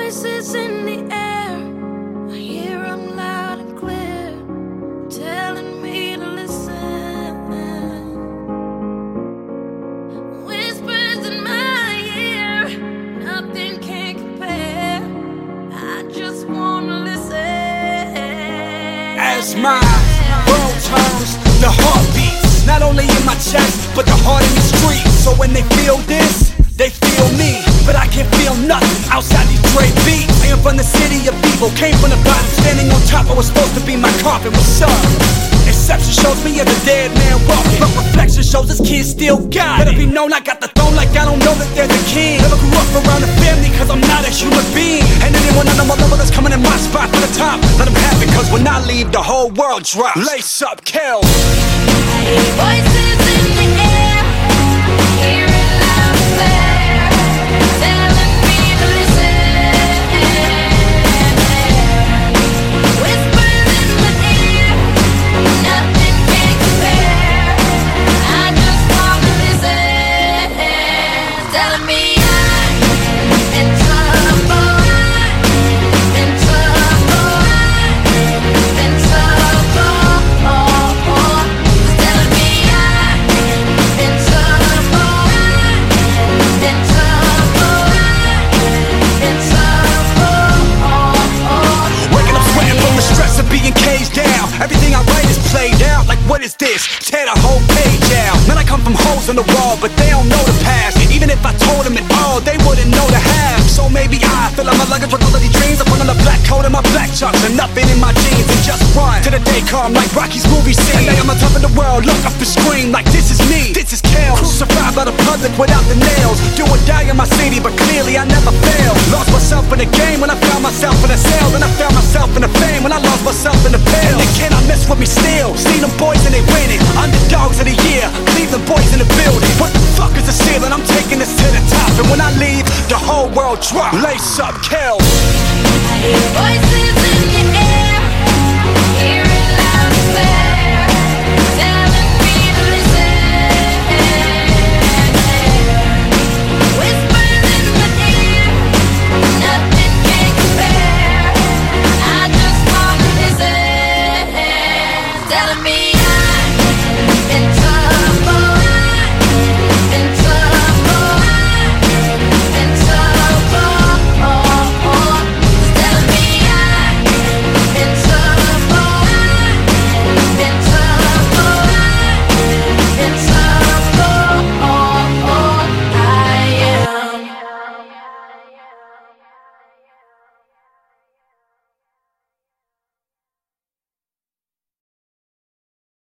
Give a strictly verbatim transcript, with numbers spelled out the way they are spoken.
voices in the air, I hear them loud and clear, telling me to listen. Whispers in my ear, nothing can compare. I just wanna listen. As my world turns, the heart beats, not only in my chest, but the heart in the streets. So when they feel this, they feel me, but I can't feel nothing outside these Dre beats. I am from the city of evil, came from the bottom, standing on top. I was supposed to be my coffin. What's up? Exception shows me as a dead man walking, but reflection shows this kid still got it. Let it be known I got the throne like I don't know that there's a king. Never grew up around a family cause I'm not a human being. And anyone on my level that's coming in my spot for the top, let them have it, cause when I leave the whole world drops. Lace up, kill. Voices in the air, hear it loud and clear, telling me to listen. Whispers in my ear, nothing can compare. I just wanna listen, telling me I'm in trouble, in trouble, in trouble. Telling me I'm in trouble, in trouble, in trouble. Waking up sweating from the stress of being caged down. Everything I write is played out. Like what is this? Tear the whole page out. Man, I come from holes in the wall, but they don't know the past. Even if I told them it all, they wouldn't know the half. So maybe I fill up my luggage with all of these dreams. I put on a black coat and my black chucks and nothing in my jeans and just run to the day come like Rocky's movie scene. And I'm on top of the world, look up and scream like this is me, this is Kel. Survived by the public without the nails. Do or die in my city, but clearly I never failed. Lost myself in the game when I found myself in a cell. Then I found myself in the fame when I lost myself in the pill. And they cannot mess with me still. See them boys and they winning. Underdogs of the year, Cleveland boys in the building. What the fuck is the ceiling? I'm taking this to the top. And when I leave, the whole world drop. Lace up, Kel. Voices